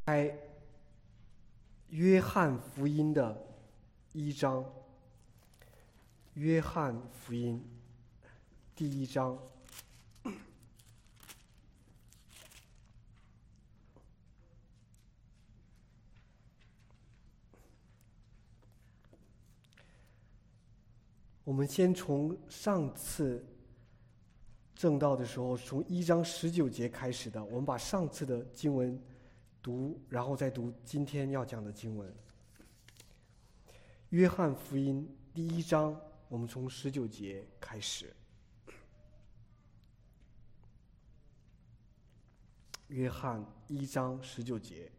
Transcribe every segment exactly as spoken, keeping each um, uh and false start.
开约翰福音的一章，约翰福音第一章。我们先从上次正道的时候，从一章十九节开始的，我们把上次的经文读，然后再读今天要讲的经文。约翰福音第一章，我们从十九节开始。约翰一章十九节。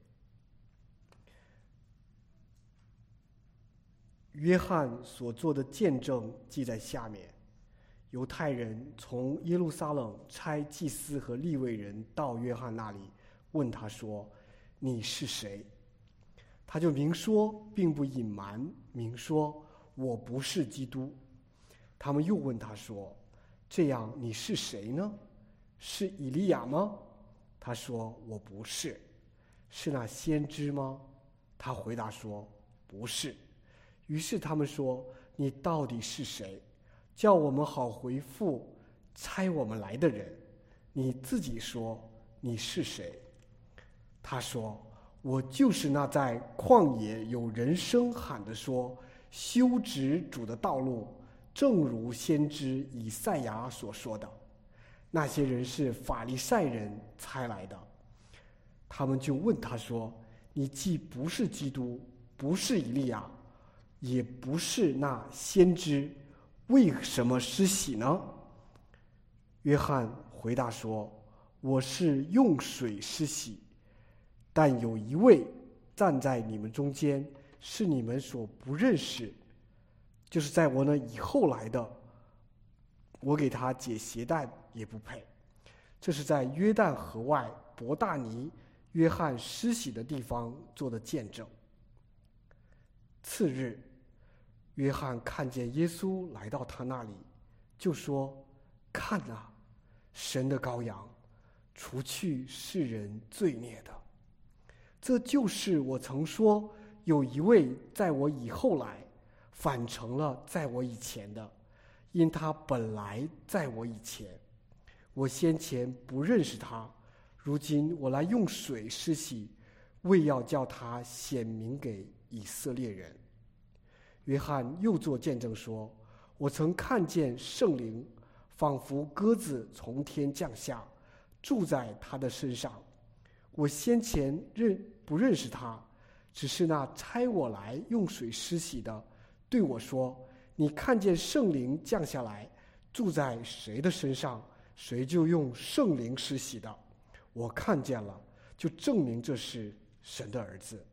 约翰所做的见证记在下面。犹太人从耶路撒冷差祭司和利未人到约翰那里，问他说：“你是谁？”他就明说，并不隐瞒，明说：“我不是基督。”他们又问他说：“这样你是谁呢？是以利亚吗？”他说：“我不是。”“是那先知吗？”他回答说：“不是。”于是他们说：“你到底是谁？叫我们好回复差我们来的人。你自己说你是谁？”他说：“我就是那在旷野有人声喊的说，修直主的道路，正如先知以赛亚所说的。那些人是法利赛人差来的。”他们就问他说：“你既不是基督，不是以利亚，也不是那先知，为什么施洗呢？”约翰回答说：“我是用水施洗，但有一位站在你们中间，是你们所不认识，就是在我那以后来的，我给他解鞋带也不配。”这是在约旦河外伯大尼约翰施洗的地方做的见证。次日，约翰看见耶稣来到他那里，就说：“看啊，神的羔羊，除去世人罪孽的。这就是我曾说，有一位在我以后来，反成了在我以前的，因他本来在我以前。我先前不认识他，如今我来用水施洗，为要叫他显明给以色列人。”约翰又作见证说：“我曾看见圣灵仿佛鸽子从天降下，住在他的身上。我先前认不认识他，只是那差我来用水施洗的对我说：你看见圣灵降下来，住在谁的身上，谁就用圣灵施洗的。我看见了，就证明这是神的儿子。”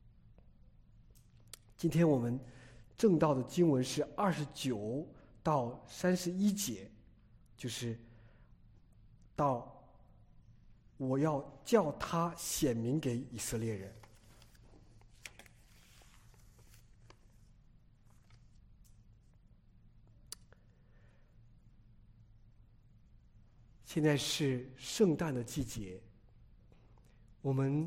今天我们正道的经文是二十九到三十一节，就是到我要叫他显明给以色列人。现在是圣诞的季节，我们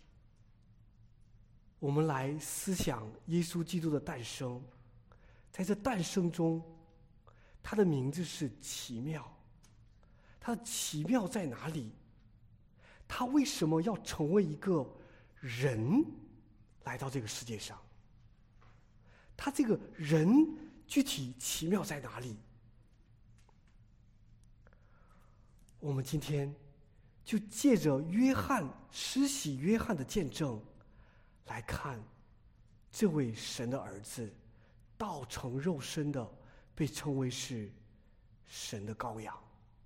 我们来思想耶稣基督的诞生。在这诞生中，他的名字是奇妙。他的奇妙在哪里？他为什么要成为一个人来到这个世界上？他这个人具体奇妙在哪里？我们今天就借着约翰施洗约翰的见证来看这位神的儿子道成肉身的被称为是神的羔羊。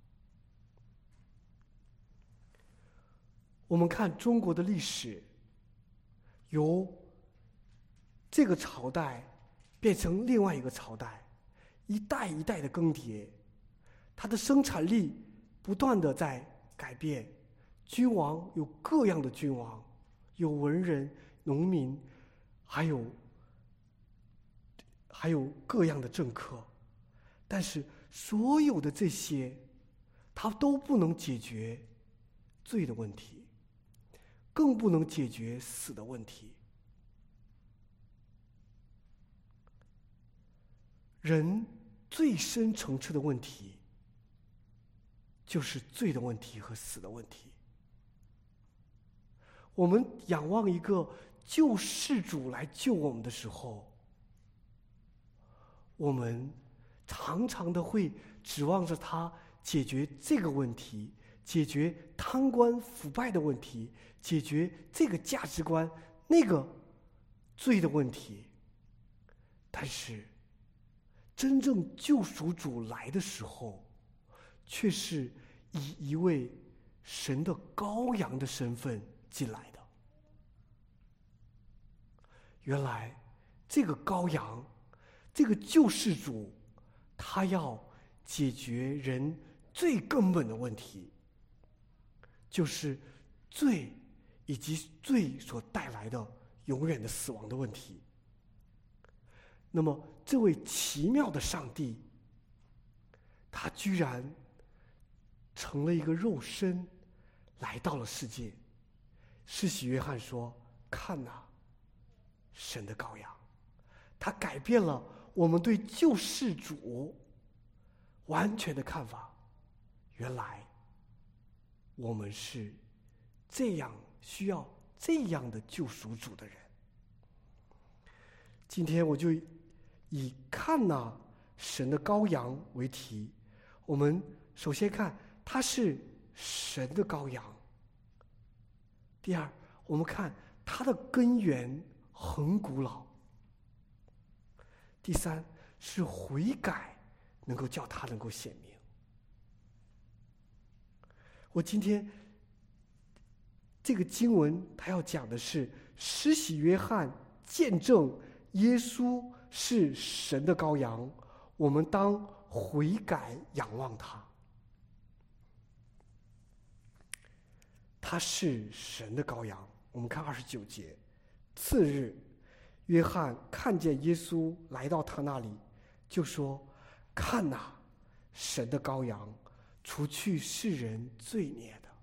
我们看中国的历史，由这个朝代变成另外一个朝代，一代一代的更迭，它的生产力不断的在改变，君王有各样的君王，有文人、农民，还有还有各样的政客，但是所有的这些，它都不能解决罪的问题， 更不能解决死的问题。人最深层次的问题，就是罪的问题和死的问题。我们仰望一个救世主来救我们的时候，我们常常的会指望着他解决这个问题，解决贪官腐败的问题，解决这个价值观那个罪的问题。但是真正救赎主来的时候，却是以一位神的羔羊的身份进来的。原来这个羔羊，这个救世主，他要解决人最根本的问题，就是罪以及罪所带来的永远的死亡的问题。那么这位奇妙的上帝，他居然成了一个肉身，来到了世界。施洗约翰说：看哪，神的羔羊。他改变了我们对救世主完全的看法。原来我们是这样需要这样的救赎主的人。今天我就以看哪，神的羔羊为题。我们首先看他是神的羔羊。第二，我们看他的根源很古老。第三，是悔改能够叫他能够显明。我今天这个经文他要讲的是施洗约翰见证耶稣是神的羔羊，我们当悔改仰望他。他是神的羔羊。我们看二十九节，次日约翰看见耶稣来到他那里，就说：看哪，神的羔羊，除去世人罪孽的。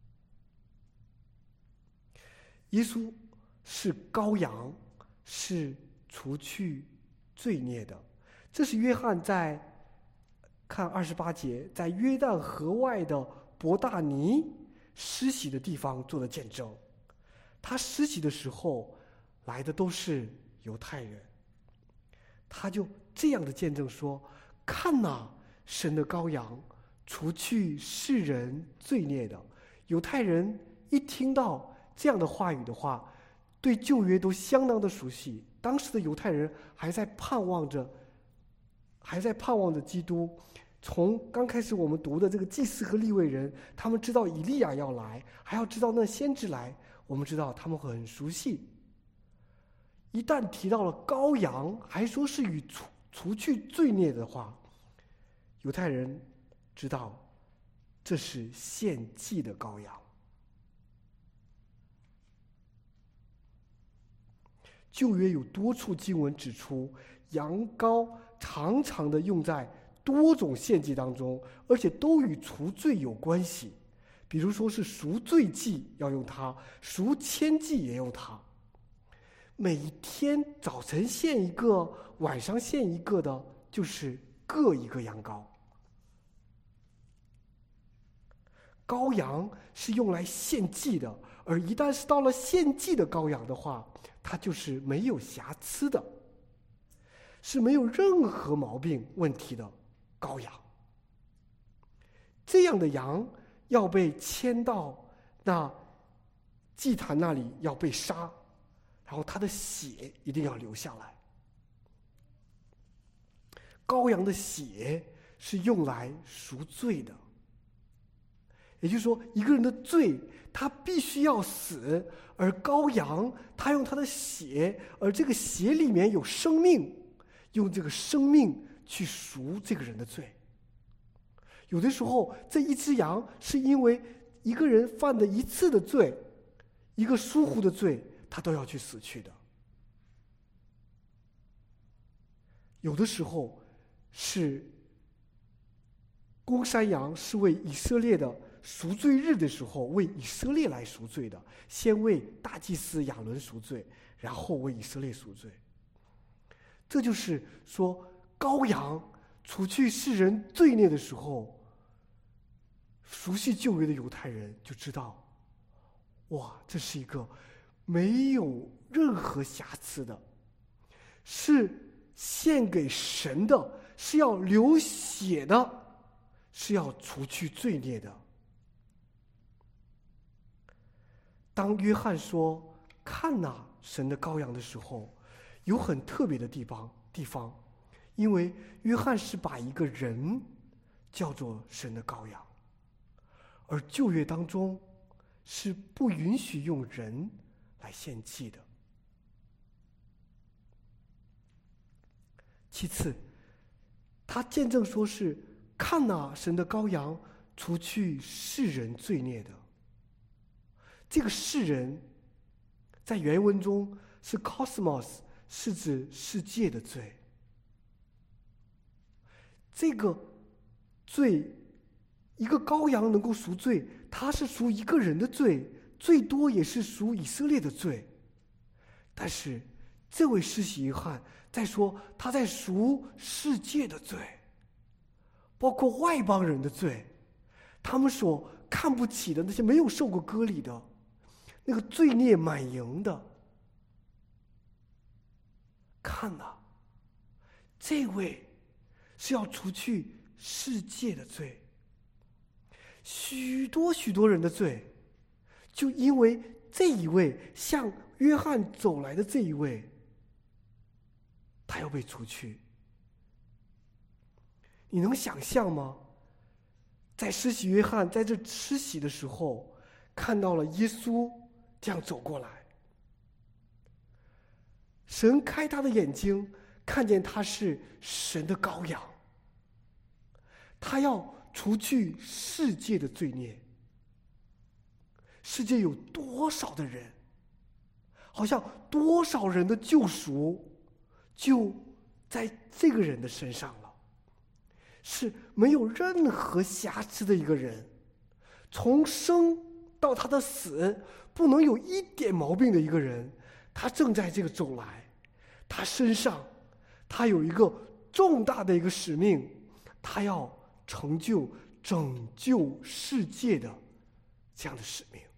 耶稣是羔羊，是除去罪孽的。这是约翰在看二十八节，在约旦河外的伯大尼施洗的地方做的见证。他施洗的时候来的都是犹太人，他就这样的见证说：看哪，神的羔羊，除去世人罪孽的。犹太人一听到这样的话语的话，对旧约都相当的熟悉。当时的犹太人还在盼望着还在盼望着基督。从刚开始我们读的这个祭司和利未人，他们知道以利亚要来，还要知道那先知来，我们知道他们会很熟悉。一旦提到了羔羊，还说是与除除去罪孽的话，犹太人知道这是献祭的羔羊。旧约有多处经文指出，羊羔常常的用在多种献祭当中，而且都与除罪有关系。比如说是赎罪祭要用它，赎愆祭也用它。每天早晨献一个，晚上献一个的，就是各一个羊羔。羔羊是用来献祭的，而一旦是到了献祭的羔羊的话，它就是没有瑕疵的，是没有任何毛病问题的羔羊。这样的羊要被牵到那祭坛那里，要被杀，然后它的血一定要流下来。羔羊的血是用来赎罪的，也就是说，一个人的罪他必须要死，而羔羊他用他的血，而这个血里面有生命，用这个生命去赎这个人的罪。有的时候这一只羊是因为一个人犯的一次的罪，一个疏忽的罪，他都要去死去的。有的时候是公山羊，是为以色列的赎罪日的时候为以色列来赎罪的，先为大祭司亚伦赎罪，然后为以色列赎罪。这就是说，羔羊除去世人罪孽的时候，熟悉旧约的犹太人就知道，哇，这是一个没有任何瑕疵的，是献给神的，是要流血的，是要除去罪孽的。当约翰说看哪，神的羔羊的时候，有很特别的地方地方，因为约翰是把一个人叫做神的羔羊，而旧约当中是不允许用人来献祭的。其次，他见证说是看哪，神的羔羊除去世人罪孽的。这个世人在原文中是 cosmos， 是指世界的罪。这个罪，一个羔羊能够赎罪，它是赎一个人的罪，最多也是赎以色列的罪。但是这位施洗约翰在说，他在赎世界的罪，包括外邦人的罪，他们所看不起的那些没有受过割礼的，那个罪孽满盈的。看哪，这位是要除去世界的罪，许多许多人的罪，就因为这一位向约翰走来的这一位，他要被除去。你能想象吗？在施洗约翰在这施洗的时候，看到了耶稣这样走过来，神开他的眼睛，看见他是神的羔羊，他要除去世界的罪孽。世界有多少的人，好像多少人的救赎就在这个人的身上了，是没有任何瑕疵的一个人，从生到他的死不能有一点毛病的一个人，他正在这个走来，他身上他有一个重大的一个使命，他要成就拯救世界的这样的使命。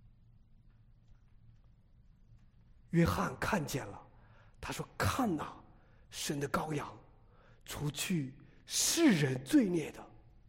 约翰看见了，他说看哪，神的羔羊，除去世人罪孽的。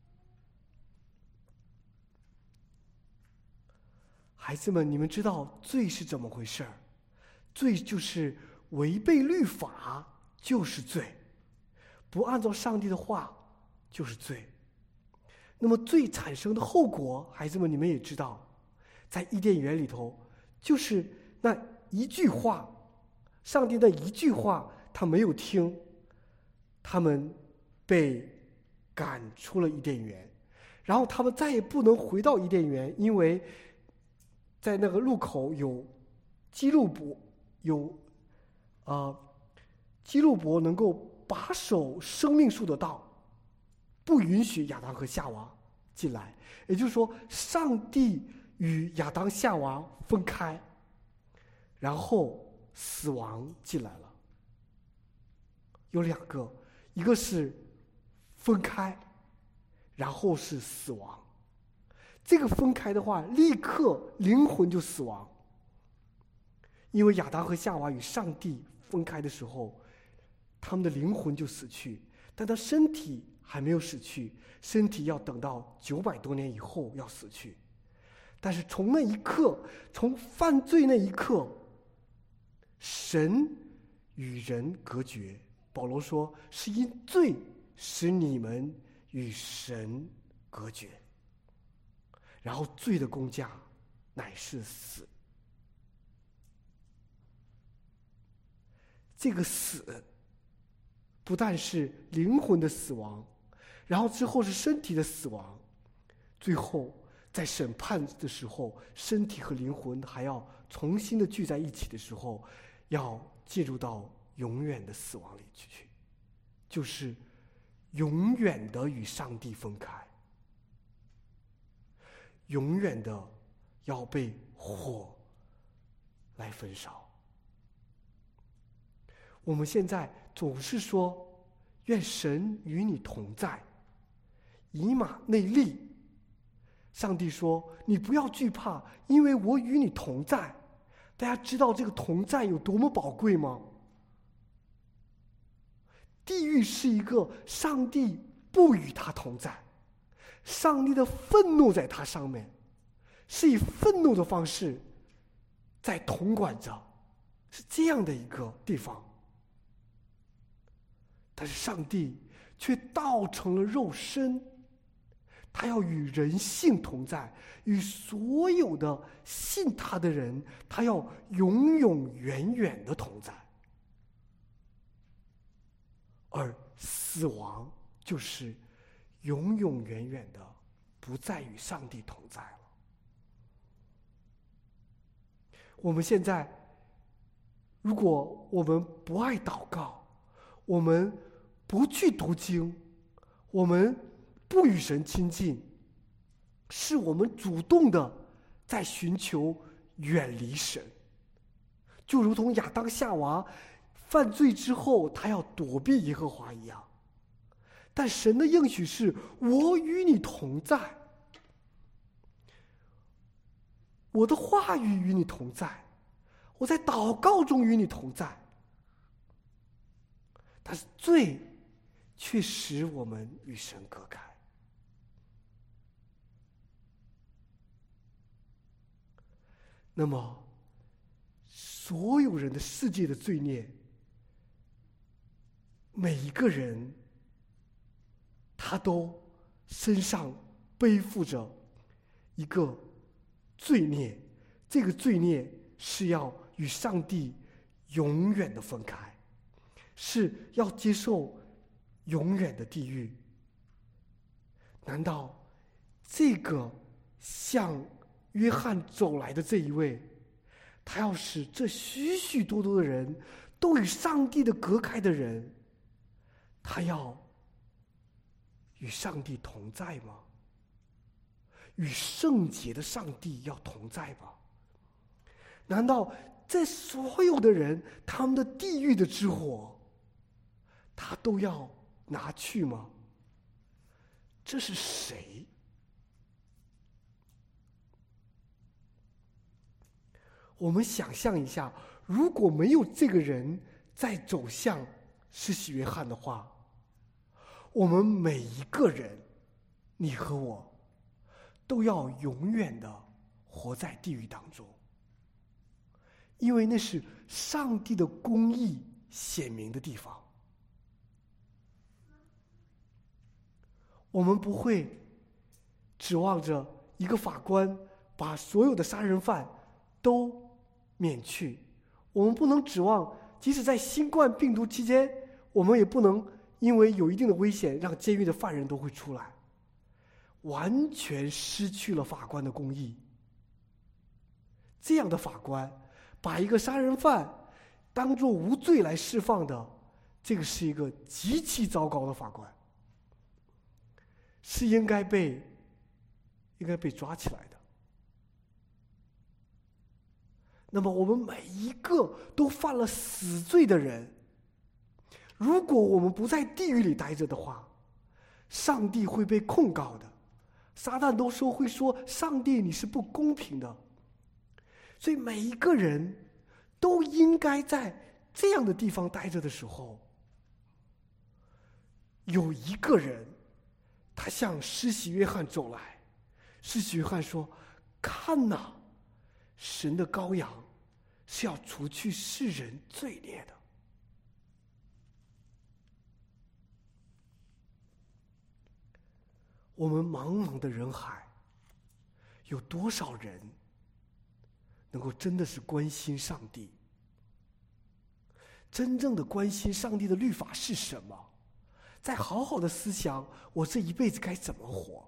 孩子们，你们知道罪是怎么回事？罪就是违背律法就是罪，不按照上帝的话就是罪。那么罪产生的后果，孩子们你们也知道，在伊甸园里头，就是那一句话，上帝的一句话他没有听，他们被赶出了伊甸园，然后他们再也不能回到伊甸园，因为在那个路口有基路伯，有啊、呃、基路伯能够把守生命树的道，不允许亚当和夏娃进来。也就是说，上帝与亚当夏娃分开，然后死亡进来了。有两个，一个是分开，然后是死亡。这个分开的话，立刻灵魂就死亡，因为亚当和夏娃与上帝分开的时候，他们的灵魂就死去，但他身体还没有死去，身体要等到九百多年以后要死去。但是从那一刻，从犯罪那一刻，神与人隔绝。保罗说，是因罪使你们与神隔绝，然后罪的工价乃是死。这个死不但是灵魂的死亡，然后之后是身体的死亡，最后在审判的时候，身体和灵魂还要重新的聚在一起的时候，要进入到永远的死亡里去，就是永远的与上帝分开。 永远的要被火来焚烧。我们现在总是说愿神与你同在，以马内利。上帝说你不要惧怕，因为我与你同在。大家知道这个同在有多么宝贵吗？地狱是一个上帝不与他同在，上帝的愤怒在他上面，是以愤怒的方式在统管着，是这样的一个地方。但是上帝却道成了肉身，他要与人性同在，与所有的信他的人，他要永永远远的同在。而死亡就是永永远远的不再与上帝同在了。我们现在，如果我们不爱祷告，我们不去读经，我们不与神亲近，是我们主动的在寻求远离神，就如同亚当夏娃犯罪之后，他要躲避耶和华一样。但神的应许是：我与你同在，我的话语与你同在，我在祷告中与你同在。但是罪却使我们与神隔开。那么所有人的世界的罪孽，每一个人他都身上背负着一个罪孽，这个罪孽是要与上帝永远的分开，是要接受永远的地狱。难道这个向约翰走来的这一位，他要使这许许多多的人都与上帝的隔开的人，他要与上帝同在吗？与圣洁的上帝要同在吗？难道这所有的人，他们的地狱的之火，他都要拿去吗？这是谁？我们想象一下，如果没有这个人在走向施洗约翰的话，我们每一个人，你和我，都要永远的活在地狱当中，因为那是上帝的公义显明的地方。我们不会指望着一个法官把所有的杀人犯都免去，我们不能指望，即使在新冠病毒期间，我们也不能因为有一定的危险让监狱的犯人都会出来，完全失去了法官的公义。这样的法官把一个杀人犯当作无罪来释放的，这个是一个极其糟糕的法官，是应该被应该被抓起来的。那么我们每一个都犯了死罪的人，如果我们不在地狱里待着的话，上帝会被控告的。撒旦都说会说上帝你是不公平的。所以每一个人都应该在这样的地方待着的时候，有一个人他向施洗约翰走来，施洗约翰说：看哪，神的羔羊是要除去世人罪孽的。我们茫茫的人海，有多少人能够真的是关心上帝，真正的关心上帝的律法是什么，再好好的思想我这一辈子该怎么活。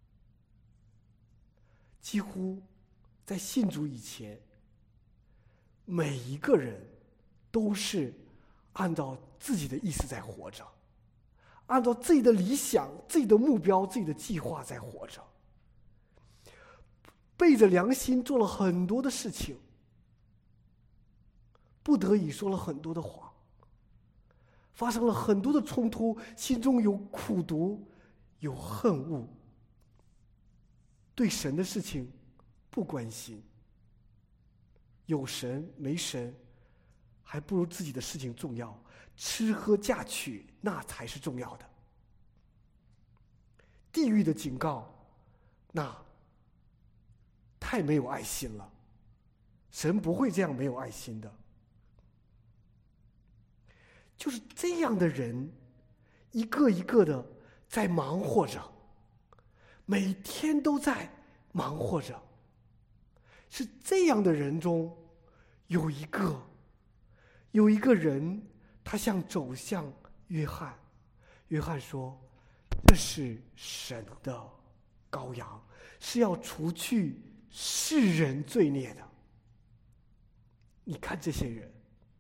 几乎在信主以前，每一个人都是按照自己的意思在活着，按照自己的理想、自己的目标、自己的计划在活着。 背着良心做了很多的事情，不得已说了很多的谎，发生了很多的冲突，心中有苦毒，有恨恶，对神的事情不关心，有神没神还不如自己的事情重要，吃喝嫁娶那才是重要的。地狱的警告，那太没有爱心了，神不会这样没有爱心的。就是这样的人，一个一个的在忙活着，每天都在忙活着。是这样的人中，有一个，有一个人，他向走向约翰，约翰说：“这是神的羔羊，是要除去世人罪孽的。”你看这些人，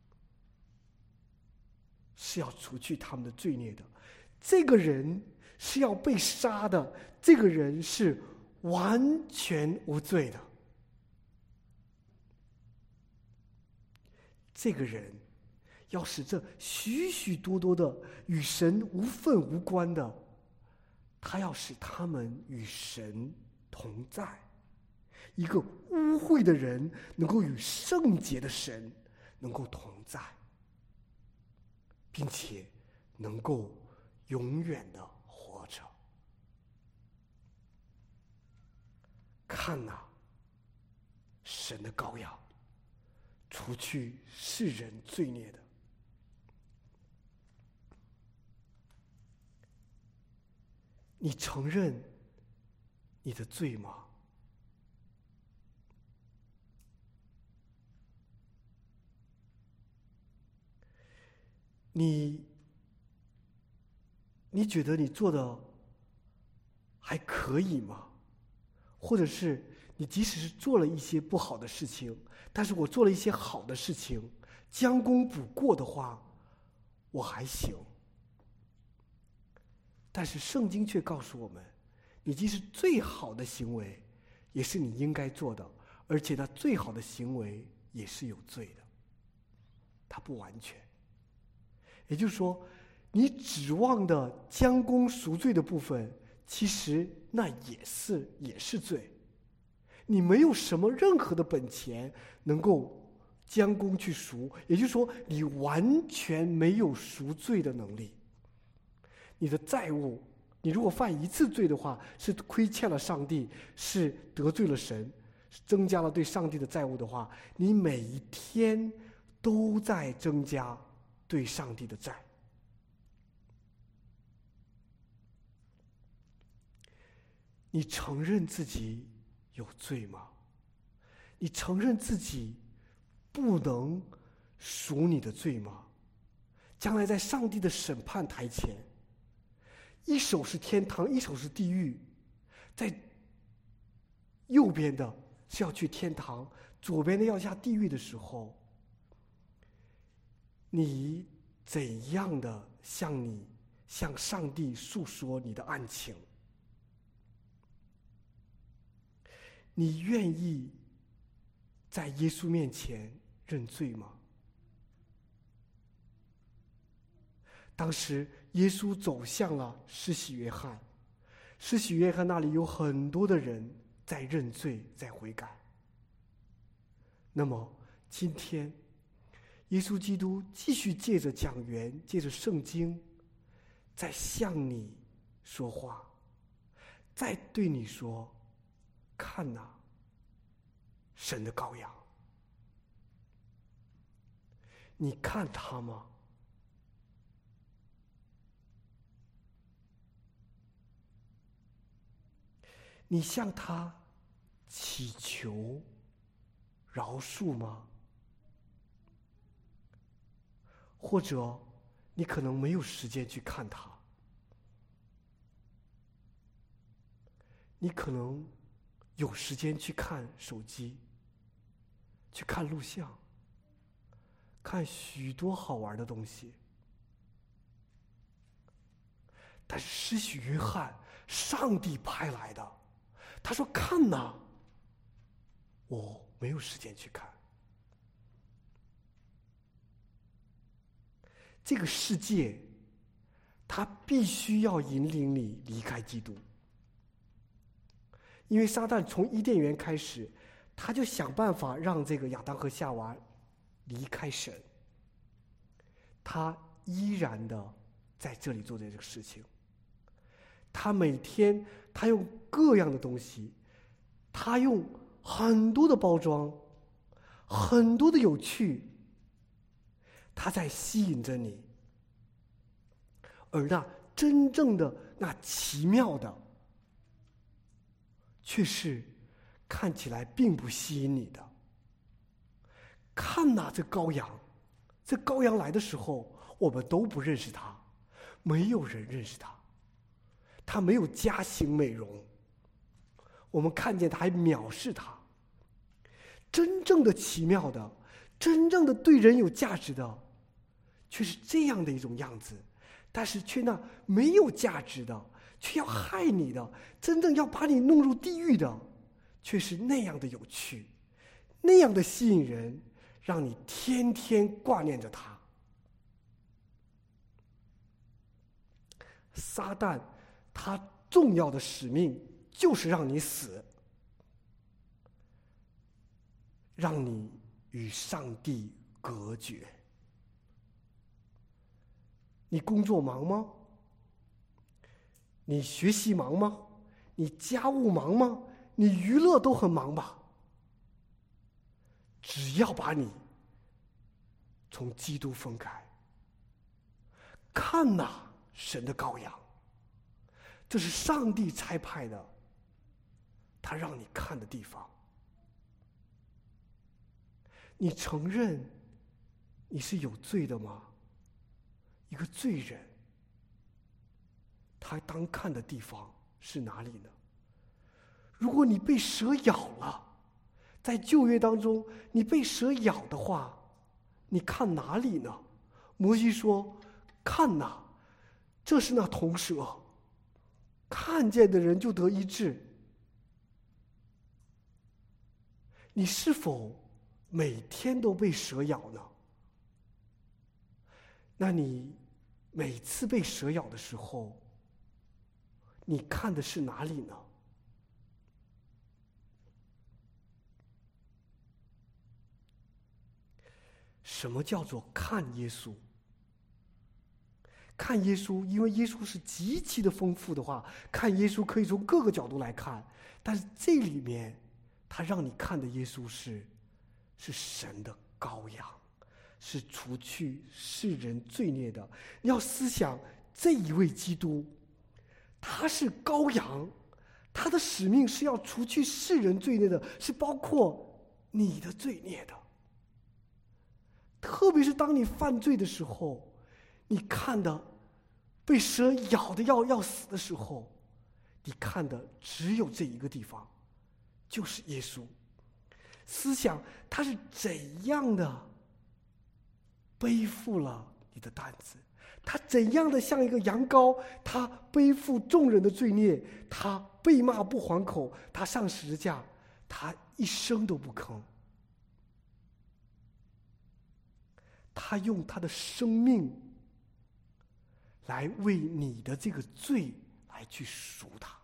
是要除去他们的罪孽的。这个人是要被杀的，这个人是完全无罪的。这个人要使这许许多多的与神无分无关的，他要使他们与神同在。一个污秽的人能够与圣洁的神能够同在，并且能够永远的活着。看哪，神的羔羊，除去世人罪孽的。你承认你的罪吗？你你觉得你做的还可以吗？或者是你即使是做了一些不好的事情，但是我做了一些好的事情，将功补过的话，我还行。但是圣经却告诉我们，你即使最好的行为，也是你应该做的，而且那最好的行为也是有罪的，它不完全。也就是说，你指望的将功赎罪的部分，其实那也是也是罪。你没有什么任何的本钱能够将功去赎，也就是说，你完全没有赎罪的能力。你的债务，你如果犯一次罪的话，是亏欠了上帝，是得罪了神，增加了对上帝的债务的话，你每一天都在增加对上帝的债。你承认自己有罪吗？你承认自己不能赎你的罪吗？将来在上帝的审判台前，一手是天堂，一手是地狱，在右边的是要去天堂，左边的要下地狱的时候，你怎样的向你向上帝诉说你的案情？你愿意在耶稣面前认罪吗？当时耶稣走向了施洗约翰，施洗约翰那里有很多的人在认罪，在悔改。那么今天耶稣基督继续借着讲员，借着圣经，在向你说话，在对你说：看哪，神的羔羊。你看他吗？你向他祈求饶恕吗？或者你可能没有时间去看他，你可能有时间去看手机，去看录像，看许多好玩的东西。但是施洗约翰，上帝派来的，他说：看哪， 我没有时间去看。这个世界，它必须要引领你离开基督，因为撒旦从伊甸园开始，他就想办法让这个亚当和夏娃离开神。他依然的在这里做这个事情。他每天他用各样的东西，他用很多的包装，很多的有趣，他在吸引着你。而那真正的那奇妙的，却是看起来并不吸引你的。看哪，这羔羊，这羔羊来的时候，我们都不认识他，没有人认识他，他没有佳形美容，我们看见他还藐视他。真正的奇妙的，真正的对人有价值的，却是这样的一种样子。但是却那没有价值的，却要害你的，真正要把你弄入地狱的，却是那样的有趣，那样的吸引人，让你天天挂念着他。撒旦他重要的使命就是让你死，让你与上帝隔绝。你工作忙吗？你学习忙吗？你家务忙吗？你娱乐都很忙吧？只要把你从基督分开，看哪，神的羔羊，这是上帝差派的，他让你看的地方。你承认你是有罪的吗？一个罪人，他当看的地方是哪里呢？如果你被蛇咬了，在旧约当中，你被蛇咬的话，你看哪里呢？摩西说：“看哪，这是那铜蛇，看见的人就得医治。”你是否每天都被蛇咬呢？那你每次被蛇咬的时候，你看的是哪里呢？什么叫做看耶稣？看耶稣，因为耶稣是极其的丰富的话，看耶稣可以从各个角度来看，但是这里面他让你看的耶稣是是神的羔羊，是除去世人罪孽的。你要思想这一位基督，他是羔羊，他的使命是要除去世人罪孽的，是包括你的罪孽的。特别是当你犯罪的时候，你看的被蛇咬的要要死的时候，你看的只有这一个地方，就是耶稣。思想他是怎样的背负了你的担子，他怎样的像一个羊羔，他背负众人的罪孽，他被骂不还口，他上十字架，他一声都不吭，他用他的生命来为你的这个罪来去赎他。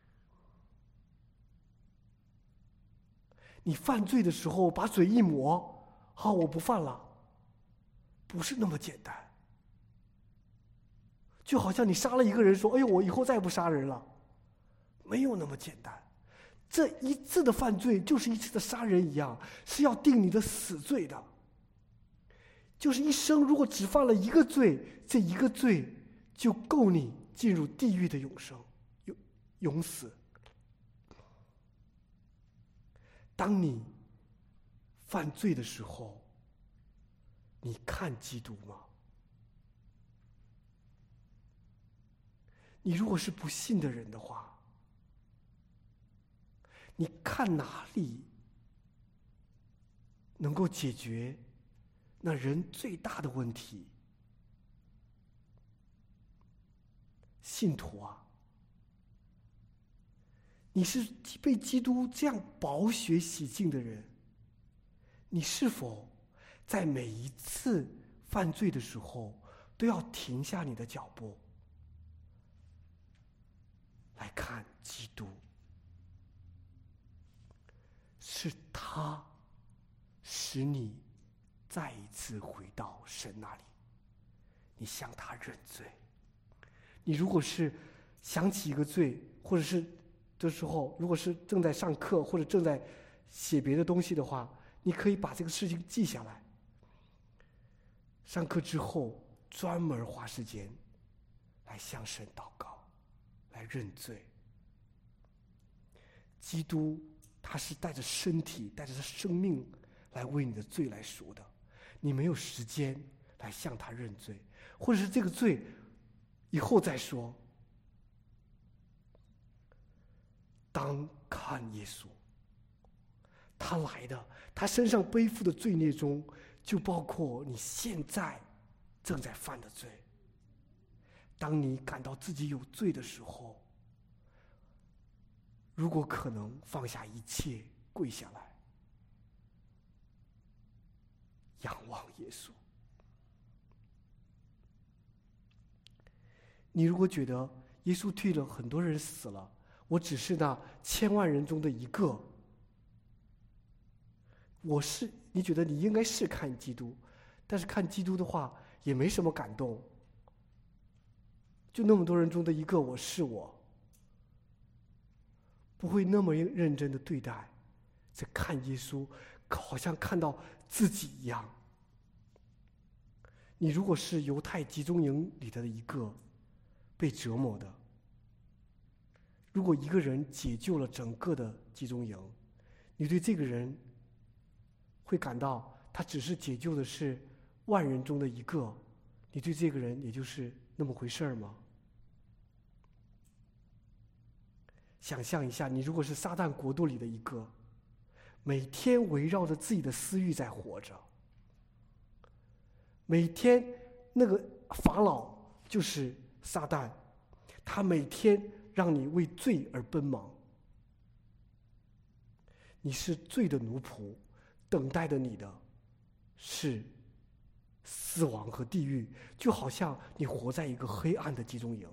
你犯罪的时候把嘴一抹，好，我不犯了，不是那么简单。就好像你杀了一个人说，哎呦，我以后再也不杀人了，没有那么简单。这一次的犯罪就是一次的杀人一样，是要定你的死罪的。就是一生如果只犯了一个罪，这一个罪就够你进入地狱的永生，永永死。当你犯罪的时候，你看基督吗？你如果是不信的人的话，你看哪里能够解决那人最大的问题？信徒啊， 你是被基督这样宝血洗净的人，你是否在每一次犯罪的时候都要停下你的脚步，来看基督？是他使你再一次回到神那里，你向他认罪。你如果是想起一个罪，或者是这时候如果是正在上课或者正在写别的东西的话，你可以把这个事情记下来，上课之后专门花时间来向神祷告，来认罪。基督他是带着身体带着生命来为你的罪来赎的，你没有时间来向他认罪，或者是这个罪以后再说。当看耶稣，他来的，他身上背负的罪孽中就包括你现在正在犯的罪。当你感到自己有罪的时候，如果可能，放下一切，跪下来，仰望耶稣。你如果觉得耶稣替了很多人死了，我只是那千万人中的一个，我是你觉得你应该是看基督，但是看基督的话也没什么感动，就那么多人中的一个，我是我，不会那么认真的对待，在看耶稣好像看到自己一样。你如果是犹太集中营里的一个被折磨的，如果一个人解救了整个的集中营，你对这个人会感到他只是解救的是万人中的一个，你对这个人也就是那么回事吗？想象一下，你如果是撒旦国度里的一个，每天围绕着自己的私欲在活着，每天那个法老就是撒旦，他每天让你为罪而奔忙，你是罪的奴仆，等待的你的是死亡和地狱，就好像你活在一个黑暗的集中营。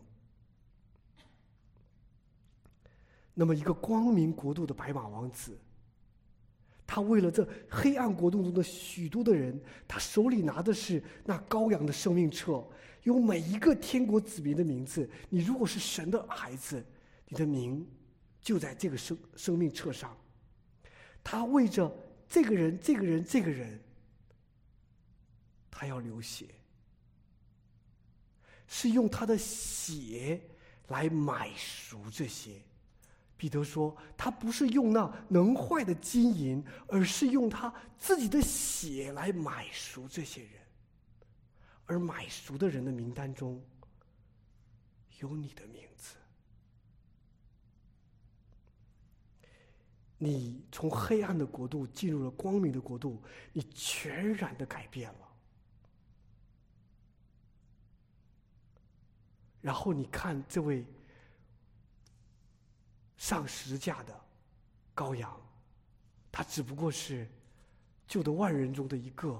那么一个光明国度的白马王子，他为了这黑暗国度中的许多的人，他手里拿的是那羔羊的生命册，有每一个天国子民的名字。你如果是神的孩子，你的名就在这个生生命册上。他为着这个人这个人这个人，他要流血，是用他的血来买赎这些。彼得说，他不是用那能坏的金银，而是用他自己的血来买赎这些人。而买赎的人的名单中有你的名字。你从黑暗的国度进入了光明的国度，你全然的改变了。然后你看这位上十字架的羔羊，他只不过是救的万人中的一个。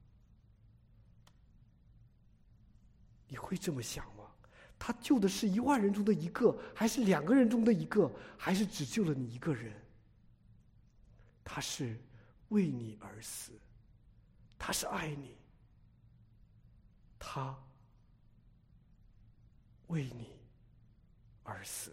你会这么想吗？他救的是一万人中的一个，还是两个人中的一个，还是只救了你一个人？他是为你而死，他是爱你，他为你而死。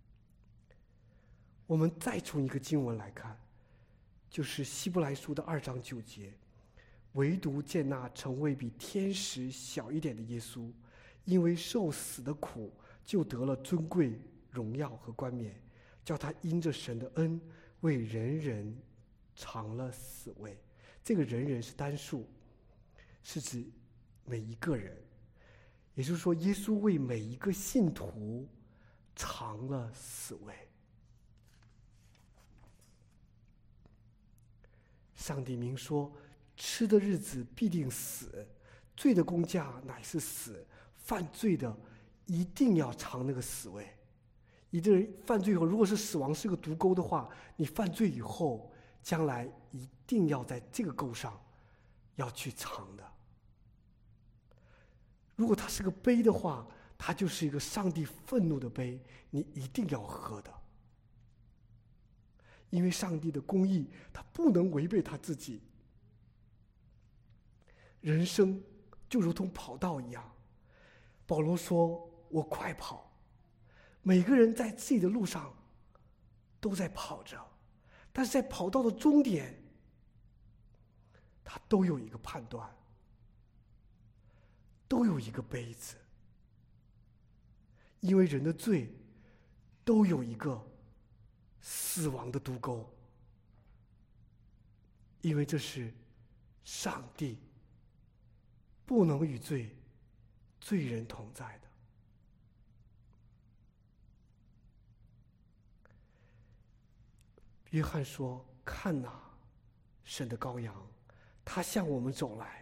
我们再从一个经文来看，就是希伯来书的二章九节，唯独见那成为比天使小一点的耶稣，因为受死的苦，就得了尊贵、荣耀和冠冕，叫他因着神的恩，为人人尝了死味。这个人人是单数，是指每一个人，也就是说，耶稣为每一个信徒尝了死味。上帝明说，吃的日子必定死，罪的工价乃是死，犯罪的一定要尝那个死味， 一个人犯罪以后，如果是死亡是个毒钩的话，你犯罪以后，将来一定要在这个钩上要去尝的。如果它是个杯的话，它就是一个上帝愤怒的杯，你一定要喝的。因为上帝的公义，他不能违背他自己。人生就如同跑道一样，保罗说：“我快跑。”每个人在自己的路上都在跑着，但是在跑道的终点，他都有一个判断，都有一个杯子。因为人的罪都有一个死亡的毒钩，因为这是上帝不能与罪罪人同在的。约翰说：“看哪，神的羔羊，他向我们走来，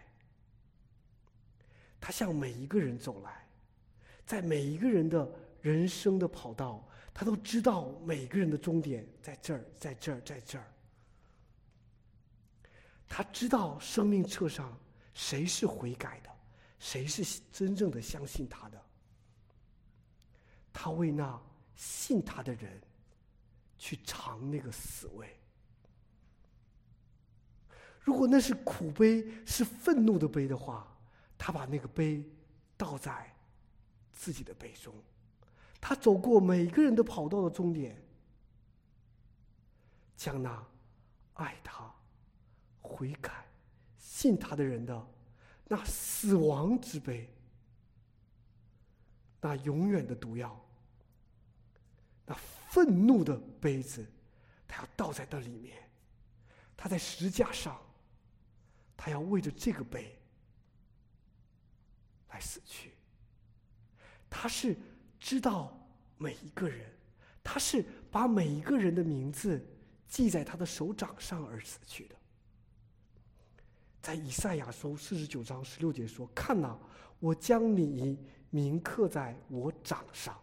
他向每一个人走来，在每一个人的人生的跑道，他都知道每个人的终点在这儿，在这儿，在这儿。他知道生命册上谁是悔改的，谁是真正的相信他的。他为那信他的人去尝那个死味。如果那是苦杯，是愤怒的杯的话，他把那个杯倒在自己的杯中。他走过每个人的跑道的终点，将那爱他、悔改、信他的人的那死亡之杯，那永远的毒药，那愤怒的杯子，他要倒在那里面。他在十字架上，他要为着这个杯来死去。他是知道每一个人，他是把每一个人的名字记在他的手掌上而死去的。在以赛亚书四十九章十六节说：“看哪，我将你铭刻在我掌上。”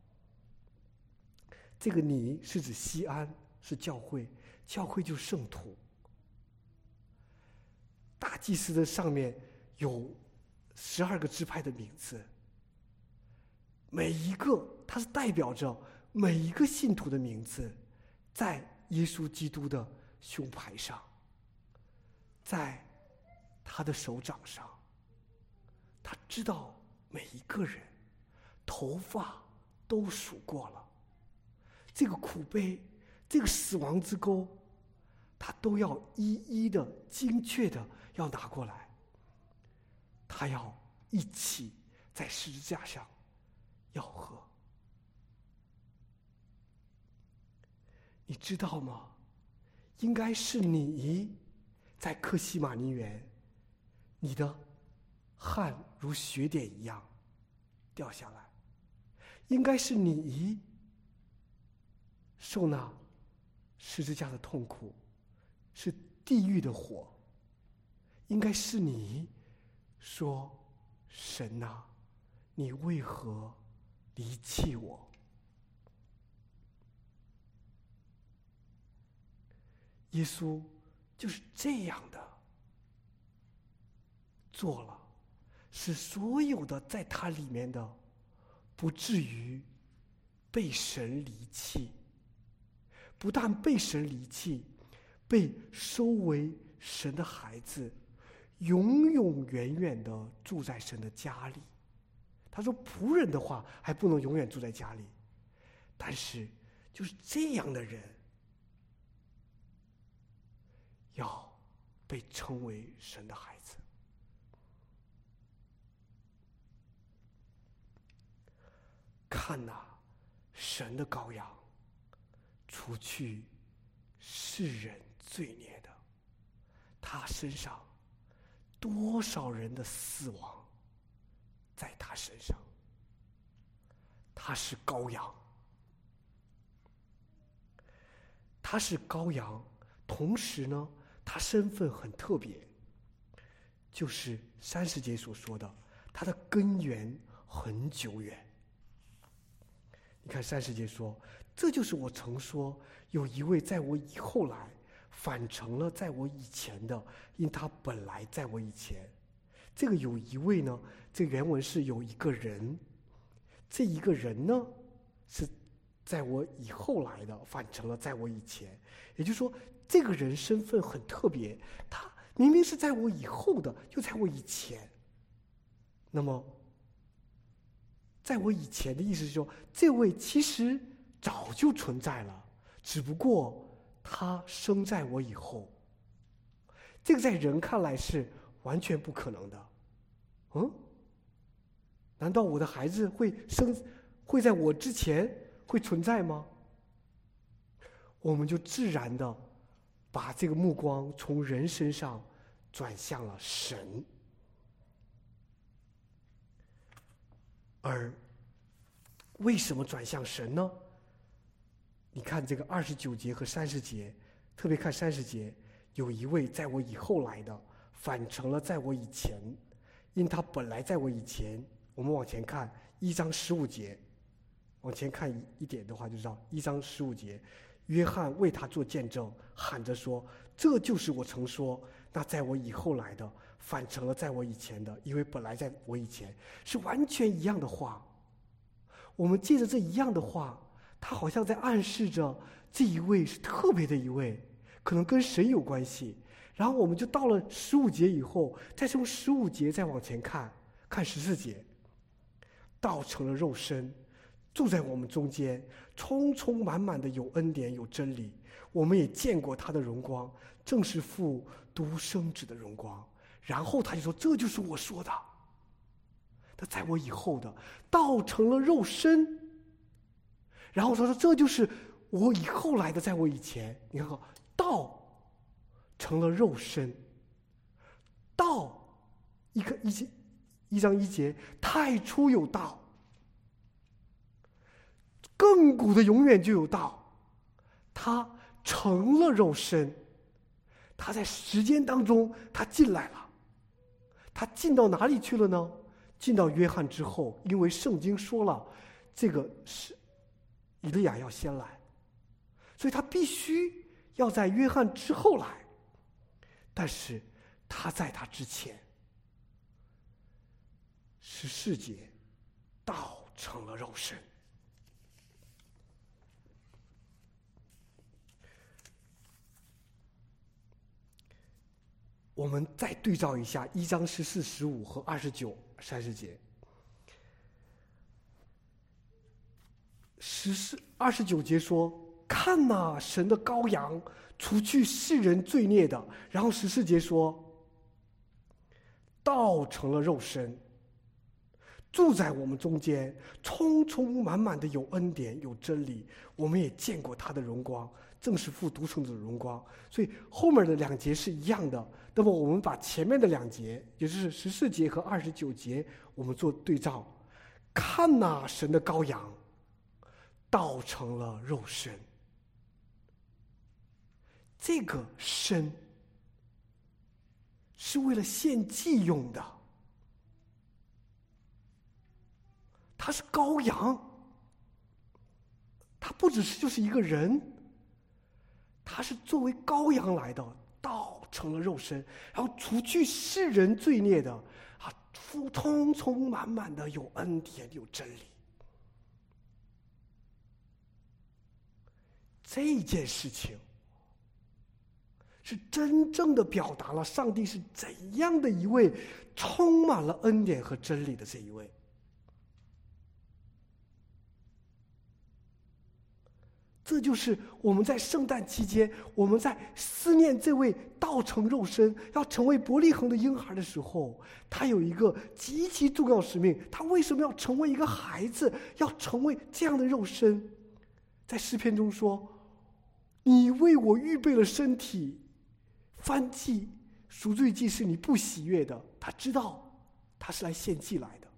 这个你是指西安，是教会，教会就是圣徒。大祭司的上面有十二个支派的名字，每一个它是代表着每一个信徒的名字，在耶稣基督的胸牌上，在他的手掌上。他知道每一个人头发都数过了，这个苦杯，这个死亡之钩，他都要一一的精确的要拿过来，他要一起在十字架上要喝。你知道吗？应该是你在客西马尼园，你的汗如雪点一样掉下来，应该是你受那十字架的痛苦，是地狱的火，应该是你说：“神啊，你为何离弃我？”耶稣就是这样的做了，使所有的在他里面的不至于被神离弃，不但被神离弃，被收为神的孩子，永永远远的住在神的家里。他说仆人的话还不能永远住在家里，但是就是这样的人要被称为神的孩子。看哪，神的羔羊，除去世人罪孽的，他身上多少人的死亡在他身上。他是羔羊，他是羔羊，同时呢，他身份很特别，就是三十节所说的，他的根源很久远。 你看三十节说，这就是我曾说，有一位在我以后来，反成了在我以前的，因他本来在我以前。这个有一位呢，这个原文是有一个人，这一个人呢是在我以后来的，反成了在我以前。也就是说，这个人身份很特别，他明明是在我以后的，又在我以前。那么在我以前的意思是说，这位其实早就存在了，只不过他生在我以后。这个在人看来是完全不可能的。嗯？难道我的孩子会生会在我之前会存在吗？我们就自然的把这个目光从人身上转向了神。而为什么转向神呢？你看这个二十九节和三十节，特别看三十节，有一位在我以后来的，反成了在我以前，因他本来在我以前。我们往前看一章十五节，往前看一点的话就知道，一章十五节，约翰为他做见证，喊着说：“这就是我曾说，那在我以后来的，反成了在我以前的，因为本来在我以前。”是完全一样的话。我们借着这一样的话，他好像在暗示着这一位是特别的一位，可能跟神有关系。然后我们就到了十五节以后，再从十五节再往前看，看十四节。道成了肉身，住在我们中间，充充满满的有恩典有真理。我们也见过他的荣光，正是父独生子的荣光。然后他就说，这就是我说的，他在我以后的道成了肉身。然后他说，这就是我以后来的，在我以前。你看看，道成了肉身，道一个一节一章一节，太初有道，亘古的永远就有道，他成了肉身，他在时间当中他进来了。他进到哪里去了呢？进到约翰之后，因为圣经说了，这个是以利亚要先来，所以他必须要在约翰之后来。但是他在他之前，十四节，道成了肉身。我们再对照一下一章十四、十五和二十九、三十节。十四、二十九节说：“看哪，神的羔羊，除去世人罪孽的。”然后十四节说：“道成了肉身，住在我们中间，充充满满的有恩典有真理。我们也见过他的荣光，正是父独生子的荣光。”所以后面的两节是一样的。那么我们把前面的两节，也就是十四节和二十九节，我们做对照。看哪，神的羔羊，道成了肉身。这个身是为了献祭用的，他是羔羊，他不只是就是一个人，他是作为羔羊来的，道成了肉身，然后除去世人罪孽的啊，充充满满的有恩典有真理。这件事情是真正的表达了上帝是怎样的一位充满了恩典和真理的这一位。这就是我们在圣诞期间，我们在思念这位道成肉身要成为伯利恒的婴孩的时候，他有一个极其重要的使命。他为什么要成为一个孩子，要成为这样的肉身？在诗篇中说，你为我预备了身体，燔祭赎罪祭是你不喜悦的。他知道他是来献祭来的。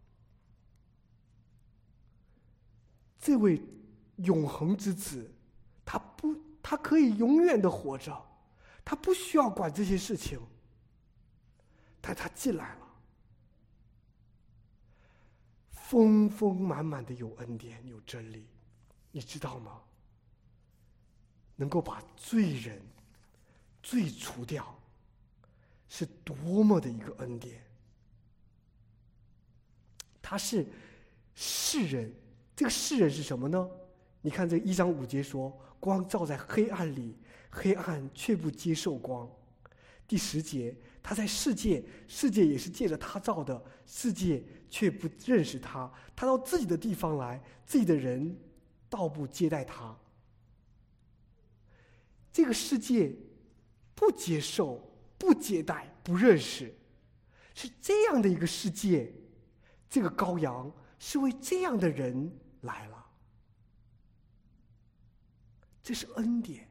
这位永恒之子，他不，他可以永远的活着，他不需要管这些事情，但他进来了， 丰丰满满的有恩典有真理，你知道吗？能够把罪人罪除掉，是多么的一个恩典。他是世人，这个世人是什么呢？你看这一章五节说，光照在黑暗里，黑暗却不接受光。第十节，他在世界，世界也是借着他造的，世界却不认识他。他到自己的地方来，自己的人倒不接待他。这个世界不接受、不接待、不认识，是这样的一个世界。这个羔羊是为这样的人来了，这是恩典。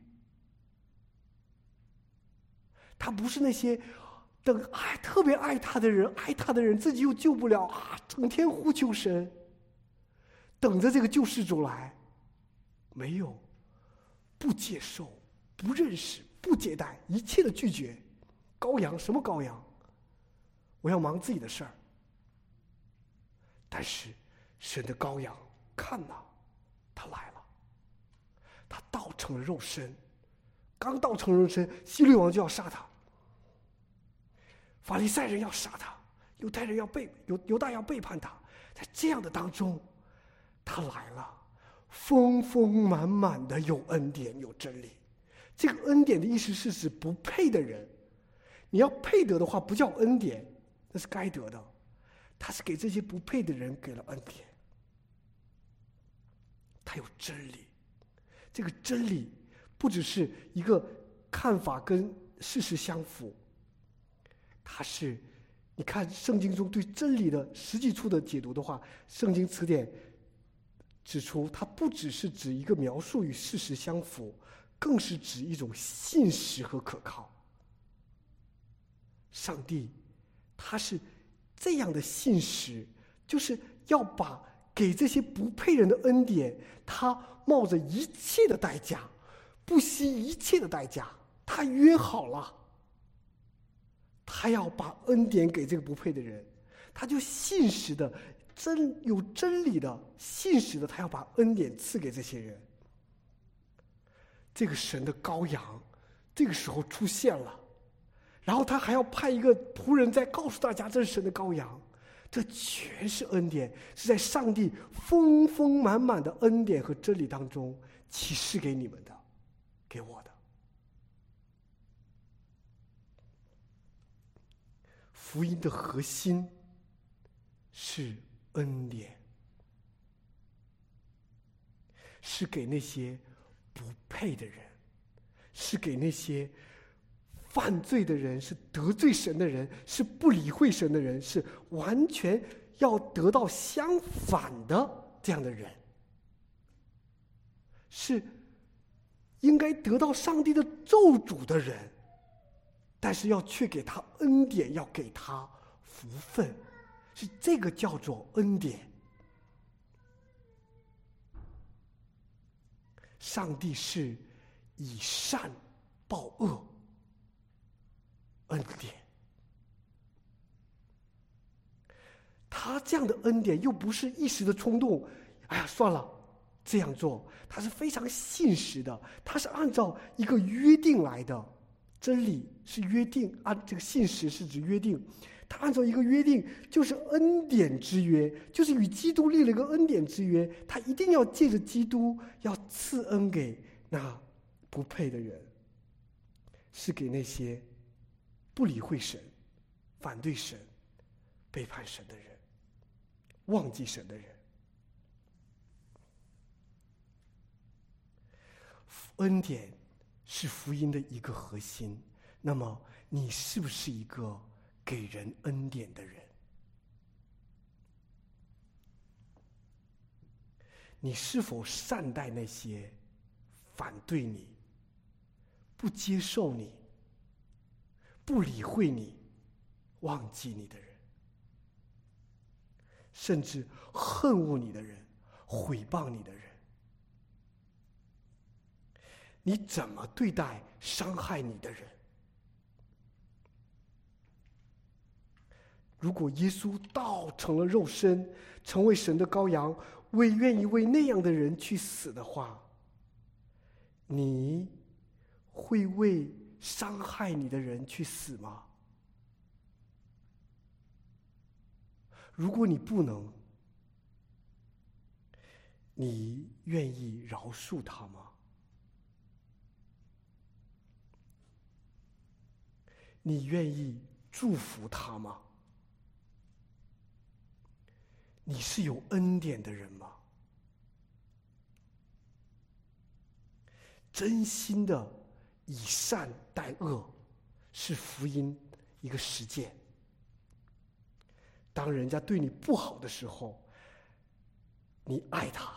他不是那些等爱特别爱他的人，爱他的人自己又救不了啊，整天呼求神，等着这个救世主来。没有，不接受、不认识、不接待，一切的拒绝。羔羊，什么羔羊？我要忙自己的事儿。但是神的羔羊，看哪，他来了，他道成了肉身。刚道成肉身，希律王就要杀他，法利赛人要杀他，犹太人要背犹犹大要背叛他。在这样的当中，他来了，丰丰满满的有恩典有真理。这个恩典的意思是指不配的人，你要配得的话不叫恩典，那是该得的。他是给这些不配的人给了恩典。他有真理，这个真理不只是一个看法跟事实相符，它是，你看圣经中对真理的实际处的解读的话，圣经词典指出，它不只是指一个描述与事实相符，更是指一种信实和可靠。上帝他是这样的信实，就是要把给这些不配人的恩典，他冒着一切的代价，不惜一切的代价，他约好了，他要把恩典给这个不配的人，他就信实的真有真理的信实的，他要把恩典赐给这些人。这个神的羔羊这个时候出现了，然后他还要派一个仆人再告诉大家这是神的羔羊。这全是恩典，是在上帝丰丰满满的恩典和真理当中启示给你们的，给我的。福音的核心是恩典，是给那些不配的人，是给那些犯罪的人，是得罪神的人，是不理会神的人，是完全要得到相反的这样的人，是应该得到上帝的咒诅的人，但是要却给他恩典，要给他福分，是这个叫做恩典。上帝是以善报恶，恩典。他这样的恩典又不是一时的冲动，哎呀算了这样做，他是非常信实的，他是按照一个约定来的。真理是约定，按这个信实是指约定，他按照一个约定，就是恩典之约，就是与基督立了一个恩典之约，他一定要借着基督要赐恩给那不配的人，是给那些不理会神、反对神、背叛神的人、忘记神的人。恩典是福音的一个核心。那么你是不是一个给人恩典的人？你是否善待那些反对你、不接受你、不理会你、忘记你的人，甚至恨恶你的人、毁谤你的人？你怎么对待伤害你的人？ 如果耶稣道成了肉身，成为神的羔羊，为愿意为那样的人去死的话，你会为伤害你的人去死吗？如果你不能，你愿意饶恕他吗？你愿意祝福他吗？你是有恩典的人吗？真心的以善待恶，是福音一个实践。当人家对你不好的时候，你爱他，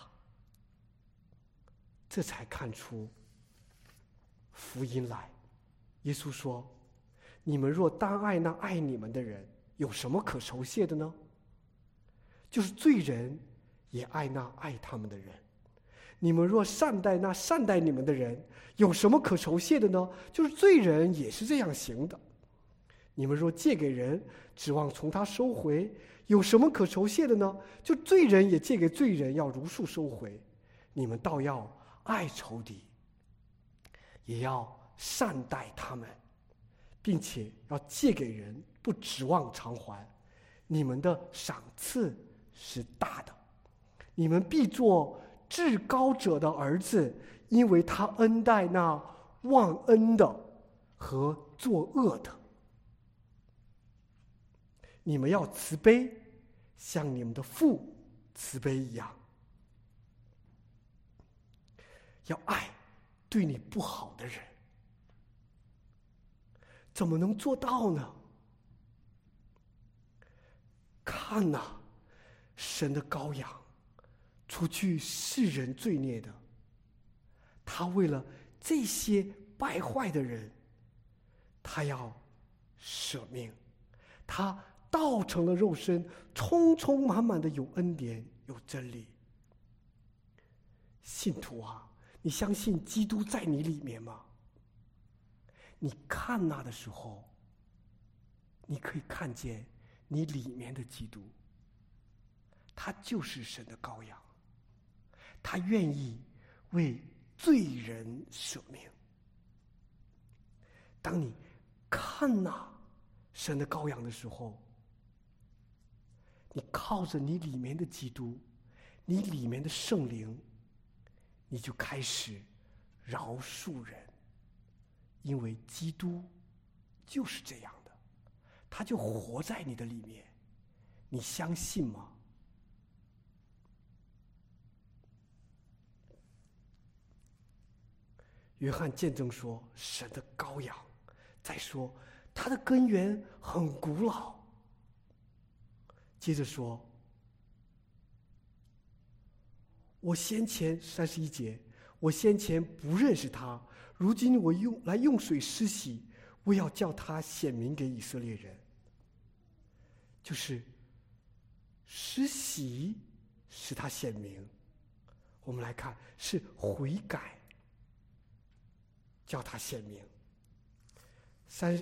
这才看出福音来。耶稣说，你们若单爱那爱你们的人，有什么可酬谢的呢？就是罪人也爱那爱他们的人。你们若善待那善待你们的人，有什么可酬谢的呢？就是罪人也是这样行的。你们若借给人，指望从他收回，有什么可酬谢的呢？就罪人也借给罪人，要如数收回。你们倒要爱仇敌，也要善待他们，并且要借给人，不指望偿还。你们的赏赐是大的，你们必做至高者的儿子，因为他恩待那忘恩的和作恶的。你们要慈悲，像你们的父慈悲一样。要爱对你不好的人，怎么能做到呢？看哪、啊，神的羔羊，除去世人罪孽的，他为了这些败坏的人，他要舍命，他道成了肉身，充充满满的有恩典有真理。信徒啊，你相信基督在你里面吗？你看那的时候，你可以看见你里面的基督，他就是神的羔羊，他愿意为罪人舍命。当你看那神的羔羊的时候，你靠着你里面的基督，你里面的圣灵，你就开始饶恕人，因为基督就是这样的，他就活在你的里面，你相信吗？约翰见证说，神的羔羊，再说他的根源很古老。接着说，我先前三十一节，我先前不认识他，如今我用来用水施洗，我要叫他显明给以色列人。就是施洗使他显明。我们来看，是悔改叫他显明。三，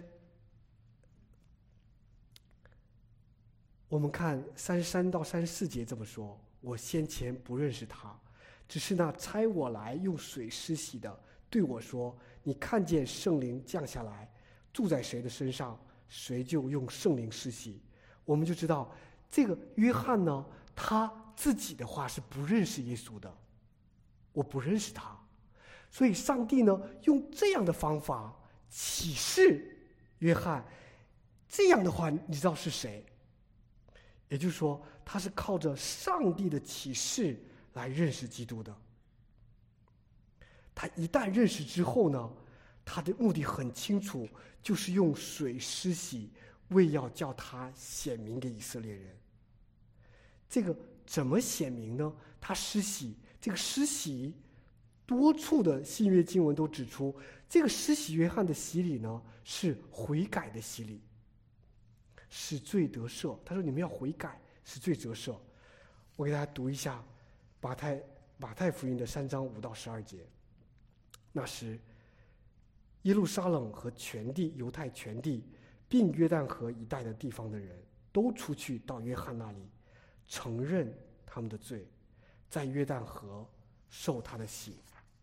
我们看三十三到三十四节这么说：我先前不认识他，只是那差我来用水施洗的对我说：你看见圣灵降下来，住在谁的身上，谁就用圣灵施洗。我们就知道，这个约翰呢，他自己的话是不认识耶稣的，我不认识他。所以上帝呢，用这样的方法启示约翰。这样的话，你知道是谁？也就是说，他是靠着上帝的启示来认识基督的。他一旦认识之后呢，他的目的很清楚，就是用水施洗，为要叫他显明给以色列人。这个怎么显明呢？他施洗，这个施洗多处的新约经文都指出，这个施洗约翰的洗礼呢，是悔改的洗礼，使罪得赦。他说你们要悔改，使罪得赦。我给大家读一下马太马太福音的三章五到十二节。那时耶路撒冷和全地犹太全地并约旦河一带的地方的人都出去到约翰那里，承认他们的罪，在约旦河受他的洗。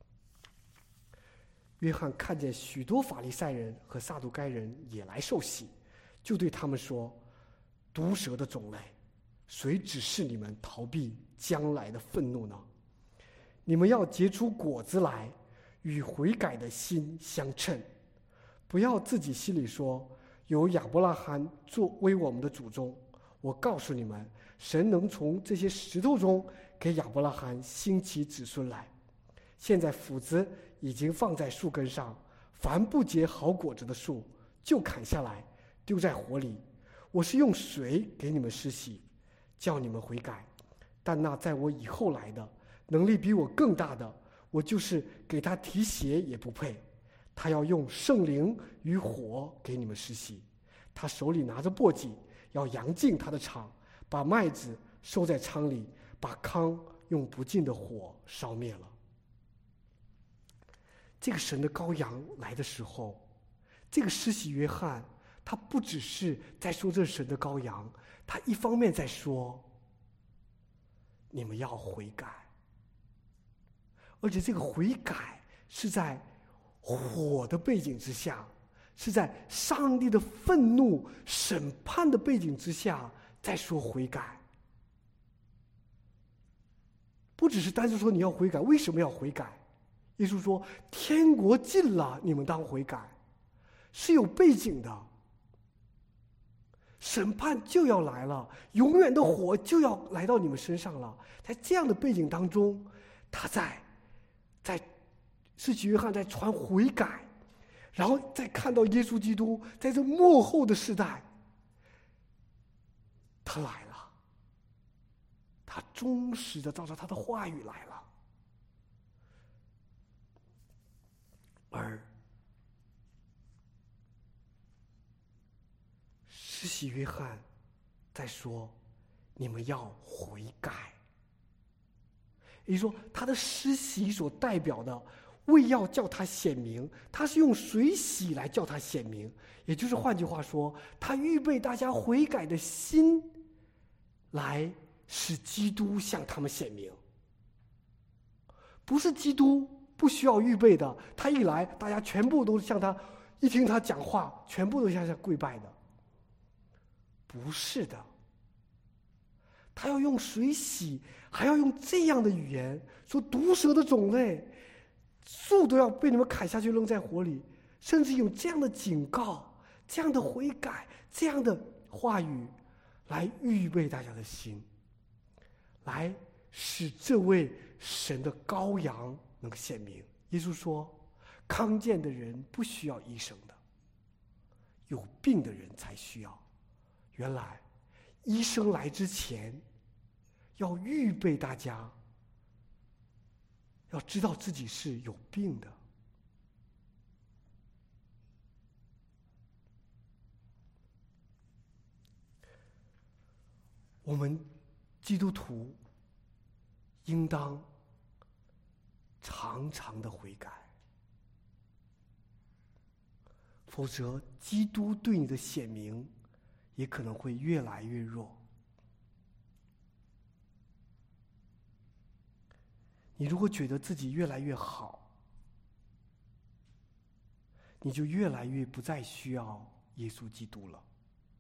约翰看见许多法利赛人和撒都该人也来受洗，就对他们说：毒蛇的种类，谁指示你们逃避将来的愤怒呢？你们要结出果子来，与悔改的心相称。不要自己心里说，有亚伯拉罕作为我们的祖宗。我告诉你们，神能从这些石头中给亚伯拉罕兴起子孙来。现在斧子已经放在树根上，凡不结好果子的树，就砍下来，丢在火里。我是用水给你们施洗，叫你们悔改。但那在我以后来的，能力比我更大的，我就是给他提鞋也不配。他要用圣灵与火给你们施洗。他手里拿着簸箕，要扬进他的场，把麦子收在仓里，把糠用不尽的火烧灭了。这个神的羔羊来的时候，这个施洗约翰，他不只是在说这是神的羔羊，他一方面在说你们要悔改，而且这个悔改是在火的背景之下，是在上帝的愤怒审判的背景之下在说悔改。不只是单纯说你要悔改，为什么要悔改？耶稣说天国近了，你们当悔改，是有背景的。审判就要来了，永远的火就要来到你们身上了。在这样的背景当中，他在在施洗约翰在传悔改，然后再看到耶稣基督在这末后的时代，他来了，他忠实的照着他的话语来了。而施洗约翰在说你们要悔改，也就是说他的施洗所代表的，为要叫他显明，他是用水洗来叫他显明，也就是换句话说，他预备大家悔改的心，来使基督向他们显明。不是基督不需要预备的，他一来大家全部都向他，一听他讲话全部都向他跪拜的，不是的。他要用水洗，还要用这样的语言说毒蛇的种类，树都要被你们砍下去扔在火里，甚至有这样的警告，这样的悔改，这样的话语来预备大家的心，来使这位神的羔羊能显明。耶稣说康健的人不需要医生的，有病的人才需要。原来医生来之前要预备大家，要知道自己是有病的。我们基督徒应当常常的悔改，否则基督对你的显明也可能会越来越弱。你如果觉得自己越来越好，你就越来越不再需要耶稣基督了。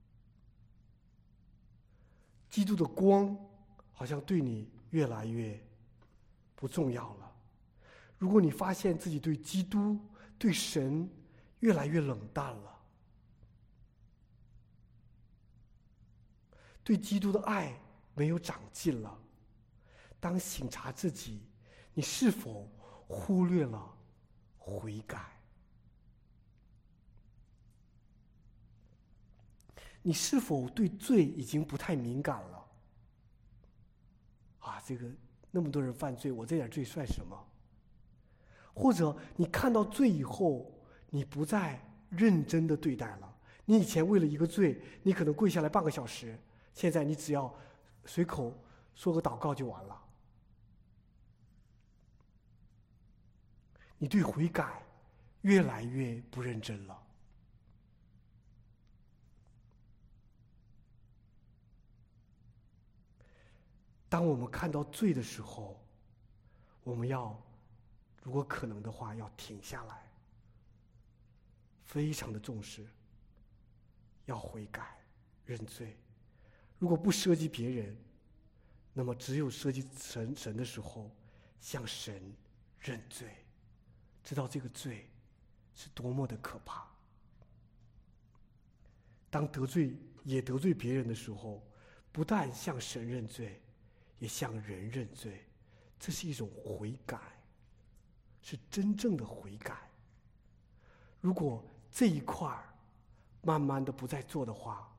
基督的光好像对你越来越不重要了。如果你发现自己对基督、对神越来越冷淡了，对基督的爱没有长进了，当省察自己，你是否忽略了悔改？你是否对罪已经不太敏感了？啊，这个那么多人犯罪，我这点罪算什么？或者你看到罪以后，你不再认真的对待了。你以前为了一个罪，你可能跪下来半个小时，现在你只要随口说个祷告就完了。你对悔改越来越不认真了。 当我们看到罪的时候，我们要，如果可能的话，要停下来，非常的重视，要悔改、认罪。如果不涉及别人，那么只有涉及神神的时候，向神认罪，知道这个罪是多么的可怕。当得罪也得罪别人的时候，不但向神认罪，也向人认罪，这是一种悔改，是真正的悔改。如果这一块儿慢慢的不再做的话，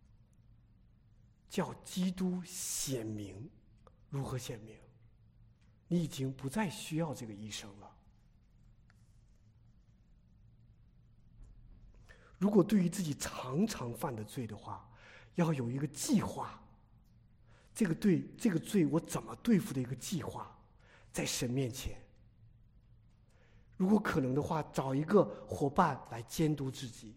叫基督显明，如何显明？你已经不再需要这个医生了。如果对于自己常常犯的罪的话，要有一个计划，这个对这个罪我怎么对付的一个计划，在神面前。如果可能的话，找一个伙伴来监督自己。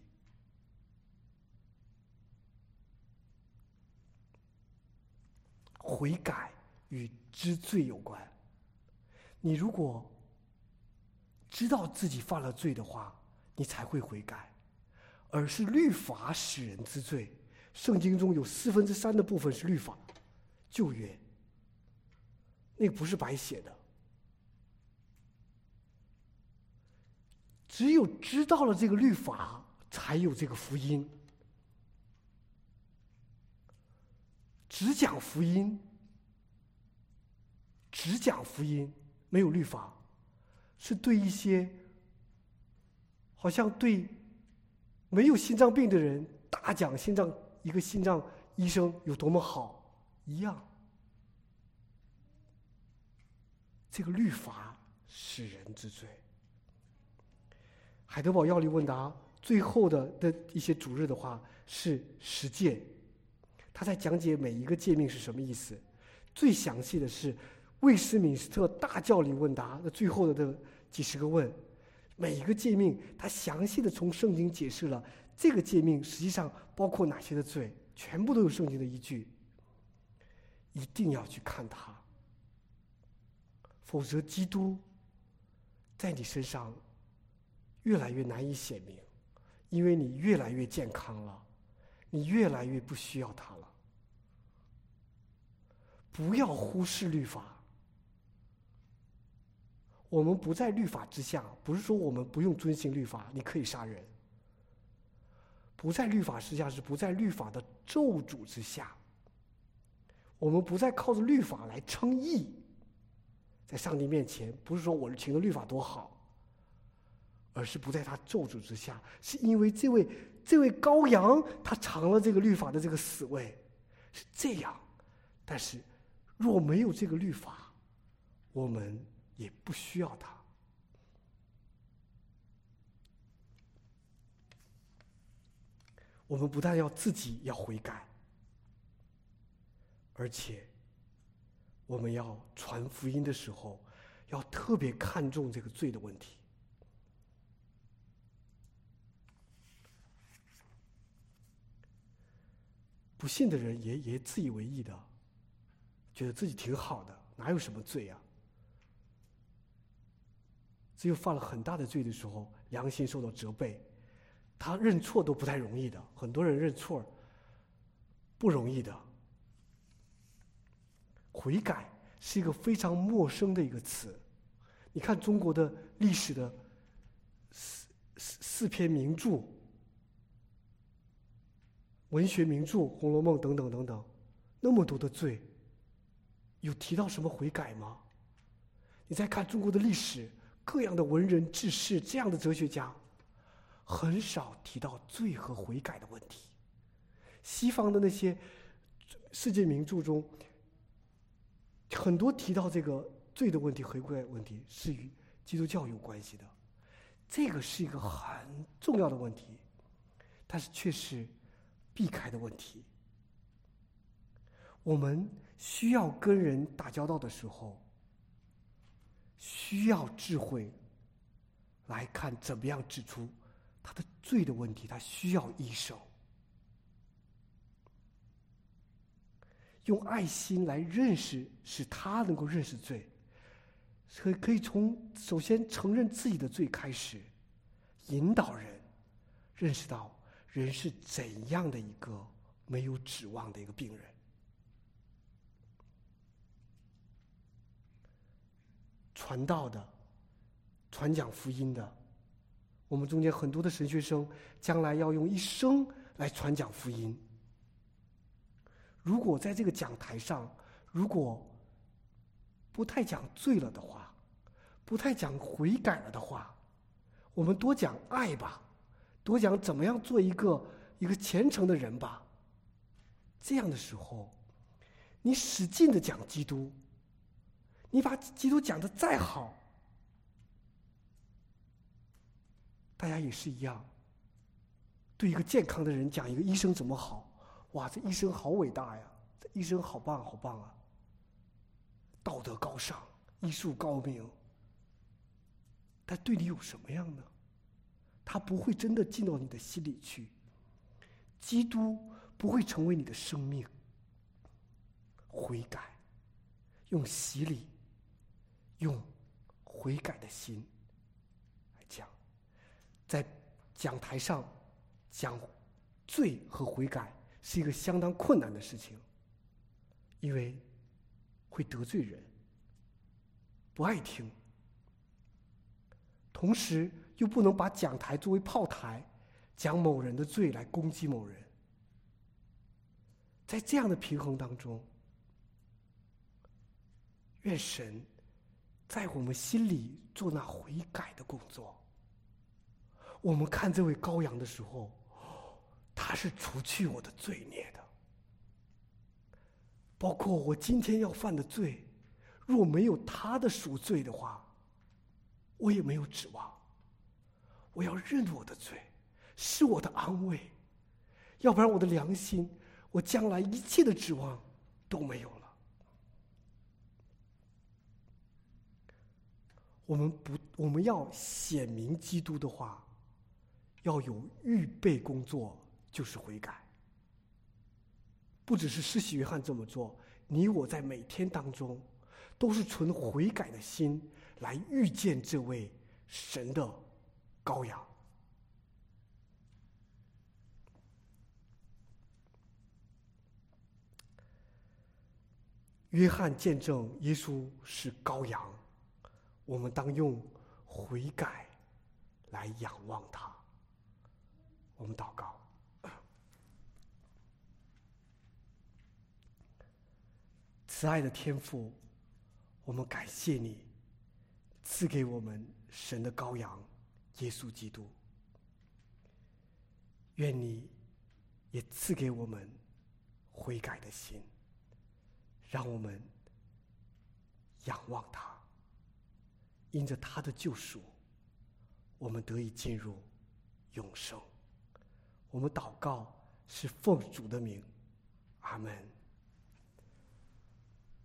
悔改与知罪有关。你如果知道自己犯了罪的话，你才会悔改，而是律法使人知罪。圣经中有四分之三的部分是律法，旧约，那个不是白写的。只有知道了这个律法，才有这个福音。只讲福音，只讲福音，没有律法，是对一些好像对没有心脏病的人大讲心脏一个心脏医生有多么好一样。这个律法使人知罪。海德堡要理问答最后的的一些主日的话是十诫，他在讲解每一个诫命是什么意思。最详细的是魏斯敏斯特大教理问答的最后的这几十个问，每一个诫命他详细的从圣经解释了这个诫命实际上包括哪些的罪，全部都有圣经的依据。一定要去看它，否则基督在你身上越来越难以显明，因为你越来越健康了，你越来越不需要它了。不要忽视律法，我们不在律法之下，不是说我们不用遵行律法，你可以杀人。不在律法之下，是不在律法的咒诅之下。我们不再靠着律法来称义，在上帝面前，不是说我行的律法多好，而是不在他咒诅之下，是因为这位这位羔羊他尝了这个律法的这个死味，是这样。但是若没有这个律法，我们也不需要它。我们不但要自己要悔改，而且我们要传福音的时候，要特别看重这个罪的问题。不信的人也也自以为意的，觉得自己挺好的，哪有什么罪啊？只有犯了很大的罪的时候，良心受到责备，他认错都不太容易的。很多人认错不容易的。悔改是一个非常陌生的一个词。你看中国的历史的四四四篇名著。文学名著《红楼梦》等等等等，那么多的罪，有提到什么悔改吗？你再看中国的历史，各样的文人志士，这样的哲学家，很少提到罪和悔改的问题。西方的那些世界名著中，很多提到这个罪的问题、悔改问题，是与基督教有关系的。这个是一个很重要的问题，但是却是避开的问题。我们需要跟人打交道的时候，需要智慧来看怎么样指出他的罪的问题，他需要医生。 用爱心来认识，使他能够认识罪，可可以从首先承认自己的罪开始，引导人认识到人是怎样的一个没有指望的一个病人。传道的，传讲福音的，我们中间很多的神学生将来要用一生来传讲福音。如果在这个讲台上，如果不太讲罪了的话，不太讲悔改了的话，我们多讲爱吧，多讲怎么样做一个一个虔诚的人吧。这样的时候，你使劲的讲基督，你把基督讲得再好，大家也是一样。对一个健康的人讲一个医生怎么好，哇，这医生好伟大呀，这医生好棒好棒啊，道德高尚，医术高明。但对你有什么样呢？他不会真的进到你的心里去，基督不会成为你的生命。悔改，用洗礼，用悔改的心来讲，在讲台上讲罪和悔改是一个相当困难的事情，因为会得罪人，不爱听，同时又不能把讲台作为炮台，讲某人的罪来攻击某人。在这样的平衡当中，愿神在我们心里做那悔改的工作。我们看这位羔羊的时候，他是除去我的罪孽的，包括我今天要犯的罪，若没有他的赎罪的话，我也没有指望。我要认我的罪，是我的安慰，要不然我的良心，我将来一切的指望都没有了。我们不，我们要显明基督的话，要有预备工作，就是悔改。不只是施洗约翰这么做，你我在每天当中，都是存悔改的心来遇见这位神的羔羊。约翰见证耶稣是羔羊，我们当用悔改来仰望他。我们祷告。慈爱的天父，我们感谢你赐给我们神的羔羊耶稣基督，愿你也赐给我们悔改的心，让我们仰望他，因着他的救赎，我们得以进入永生。我们祷告是奉主的名，阿们。